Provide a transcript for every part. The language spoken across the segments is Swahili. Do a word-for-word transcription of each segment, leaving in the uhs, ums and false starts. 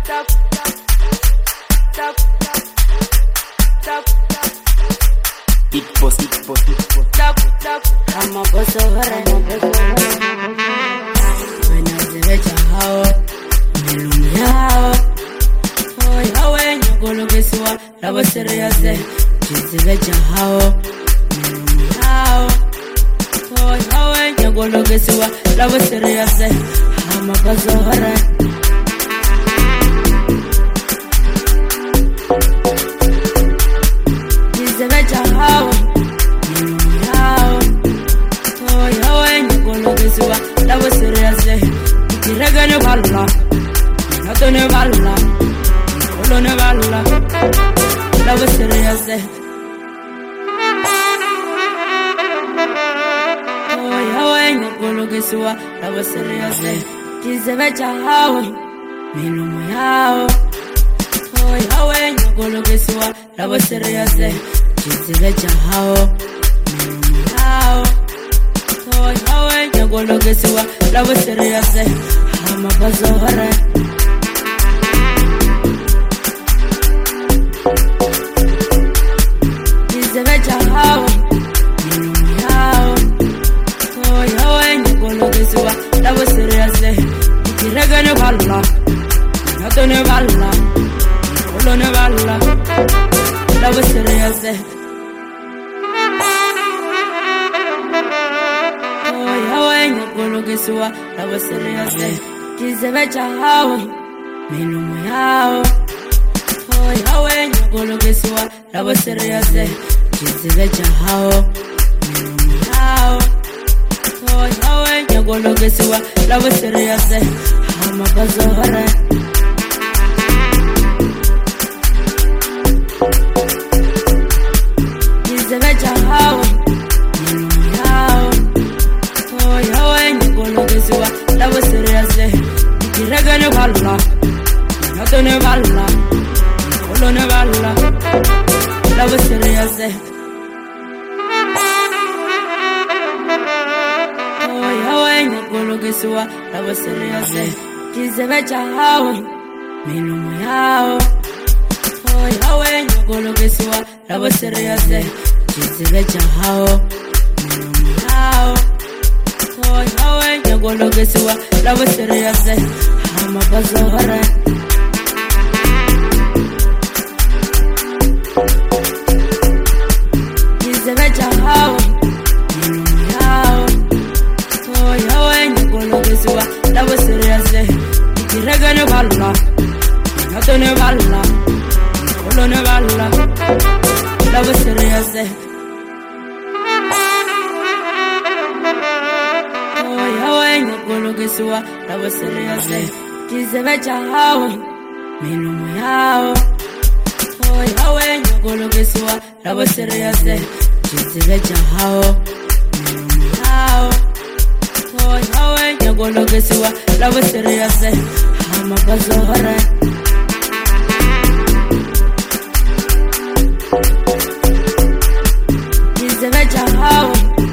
It post, it post, it post. I'm a boss over and I'm a when I say that you're how, oh, yeah, when you go look at you, that was serious. Just that you're how, oh, yeah, when you go look at you, that was serious. I'm a boss over it. Just that you're how. La voz serious, ti regane balla, nato ne balla, solo ne balla. La voz serious, oh yeah, no colo que suba. La voz serious, ti se ve chao, mi no me yao. Oh yeah, no colo que suba. La voz serious, ti se ve chao, mi no me yao. Oh, yeah, yeah, go look at you. La voz serious, I'm a buzz over it. Is the better how? Oh, yeah, yeah, go look at you. La voz serious, it's a reggae balla, not on a balla, all on a balla. La voz serious. Lo que suba, la voz serious, ti se ve chao, mi no me yao. Oh yeah, when lo que suba, la voz serious, ti se ve chao, mi no me yao. Oh yeah, when lo que suba, la voz serious, I'm a buzz over it. Ti se ve chao. La voz serious, ti regane balla, nato ne balla, solo ne balla. La voz serious, oh yeah, no colo que suba. La voz serious, ti se ve chao, mi no me yao. Oh yeah, no colo que suba. La voz serious, ti se ve chao, mi no me yao. Oh yeah, yeah, go look at you. La voz serious, I'm a buzz over it. Is the better how? Oh yeah, yeah, go look at you. La voz serious, it's a reggae balla, not on a balla, all on a balla. La voz serious. Lo que suba, la voz serious, ti se ve chao, mi no me yao. Oh yeah, when lo que suba, la voz serious, ti se ve chao, mi no me yao. Oh yeah, when lo que suba, la voz serious, I'm a buzz over it. Ti se ve chao.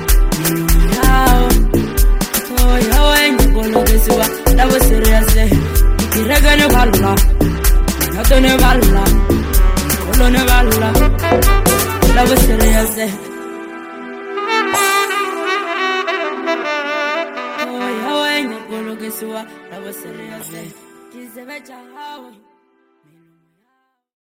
La voz serious, ti regane balla, nato ne balla, solo ne balla. La voz serious, oh yeah, no colo que suba. La voz serious, ti se ve chao.